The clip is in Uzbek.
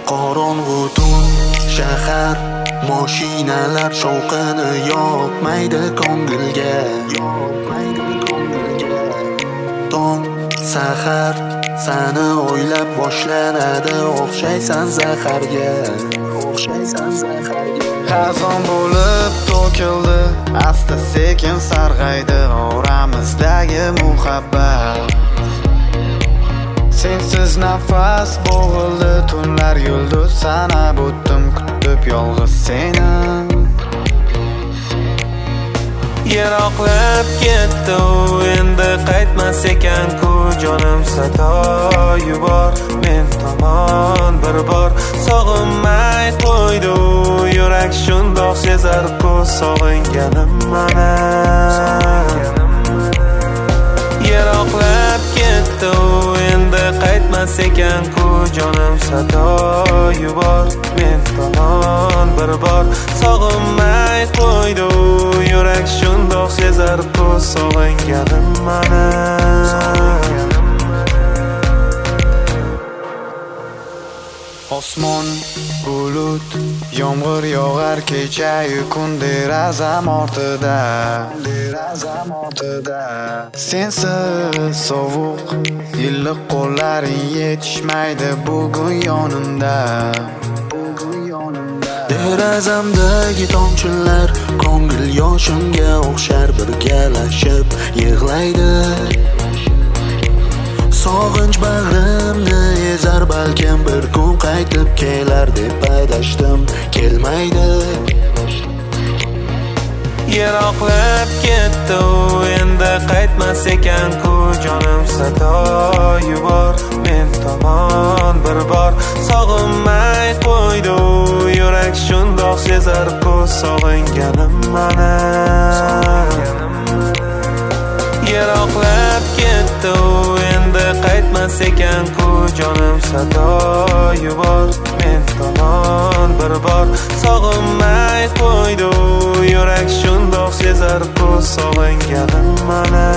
qorong'u tun shahar mashinalar shovqini yoqmaydi ko'ngilga. Tong sahar seni o'ylab boshlanadi, o'xshaysan zaharga. Xazon bo'lib to'kildi, asta sekin sarg'aydi oramizdagi muhabbat. Sensiz nafas bo'g'ildi, tunlar yulduz sanab o'tdim, kutib yolg'iz seni. Yiroqlab ketdi u, endi qaytmas ekan-ku, jonim sado yubor men tomon bir bor. Sog'inmay qo'ydi u, yurak shundoq sezar-ku, sog'inganim mana. Yiroqlab ketdi u, endi qaytmas ekan-ku, jonim sado yubor men tomon bir bor. Sog'inmay qo'ydi u, yurak shundoq sezar-ku, sog'inganim mana. Osmon bulut, yomg'ir yog'ar kechayu kun derazam ortida. Sensiz sovuq, illiq qo'llaring yetishmaydi bugun yonimda. Derazamdagi tomchilar ko'ngil yoshimga o'xshar, birgalashib yig'laydi. Sog'inch bag'rimni ezar, balkim bir kun qaytib kelar deb adashdim, kelmaydi. Yiroqlab ketdi u, endi qaytmas ekan-ku, jonim sado yubor men tomon bir bor. Sog'inmay qo'ydi u, yurak shundoq sezar-ku, sog'inganim mana. Yiroqlab ketdi u, endi qaytmas ekan-ku, jonim sado yubor men tomon bir bor. Sog'inmay qo'ydi u, yurak shundoq sezar-ku, sog'inganim mana.